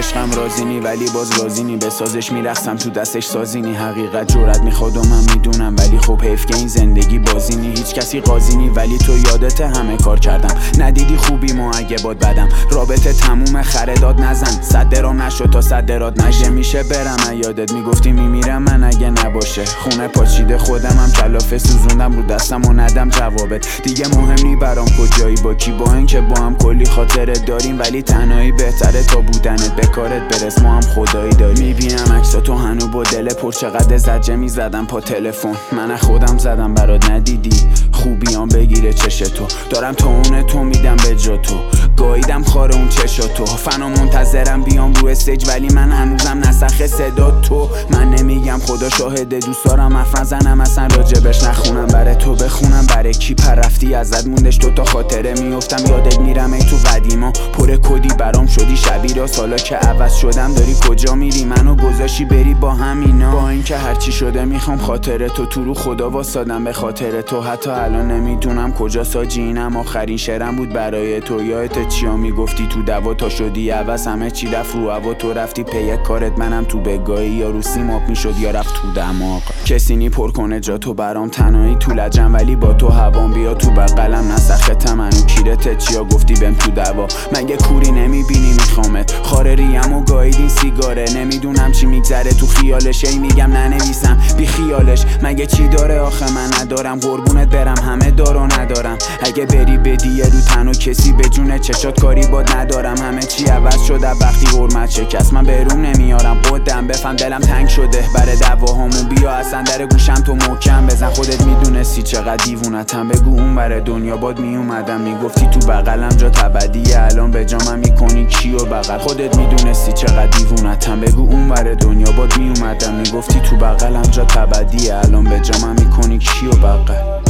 عشقم رازینی ولی باز رازینی، به سازش میرقصم تو دستش سازینی. حقیقت جرأت میخواد و من میدونم، ولی خب حیف که این زندگی بازینی. هیچ کسی قاضینی ولی تو یادت همه کار کردم، ندیدی خوبیمو اگه باد بدم. رابطه تموم خرداد نزن، صد درام نشد تا صد درات نشه. میشه برم یادت میگفتی میمیرم من اگه نباشه. خونه پاچیده خودمم کلافه سوزوندم رو دستم و ندم جوابت. دیگه مهم نی برام کجایی با کی، با اینکه با هم کلی خاطره داریم، ولی تنهایی بهتره تا بودنت. به کارت برس ما هم خدایی داریم. میبینم عکساتو هنو با دل پر، چقدر زجه میزدم پا تلفن. من خودم زدم برات ندیدی، خوبیام بگیره چشتو. دارم تا اون تو میدم به جا تو، گاییدم خار اون چشاتو. فنا منتظرم بیام رو استیج ولی من هنوزم نسخ صدا تو. من نمیگم خدا شاهده، دوست دارم حرف نزنم اصلا راجبش نخونم. برای تو بخونم برای کی پرفتی ازت موندش تو تا خاطره میافتم. یادت میرم ای تو قدیما پر کدی برام شدی شبیرا. سالا که عوض شدم داری کجا میری، منو گذاشی بری با همینا. با اینکه هرچی شده میخوام خاطره تو رو خدا واسادم به خاطر تو. حتی الان نمیدونم کجا ساجینم، آخرین شعرم بود برای تو. یادت چیا میگفتی تو دوا تا شدی عوض، همه چی رفت رو هوا. تو رفتی پی کارت، منم تو بگاهی. یا رو سیماب میشد یا رفت تو دماغ. کسی نی پر کنه جا تو برام، تنهایی تو لجم ولی با تو هوام. بیا تو بغلم نسخه منو کیرت چیا گفتی بهم تو دوا. مگه کوری نمیبینی میخوامت، خاره ریم و گاییدین سیگاره. نمیدونم چی میگذره تو خیالش، ای میگم ننویسم بی خیالش. مگه چی داره آخه من ندارم، قربونت برم همه دارو ندارم. اگه بری بدی رو تنها کسی به جون چشات کاری باد ندارم. همه چی عوض شده وقتی حرمت شکست، من بروم نمیارم قدم. بفهم دلم تنگ شده برای دواهامون، بیا اصلا در گوشم تو محکم بزن. خودت میدونستی چقدر دیوونتم، بگو اون برای دنیا باد میومدم. میگفتی تو بغلم جا ابدیه، الان به جامم میکنی کیو بغل. خودت میدونستی چقدر دیوونتم، بگو اون برای دنیا باد میومدم. میگفتی تو بغلم جا ابدیه، الان به جامم میکنی کیو بغل.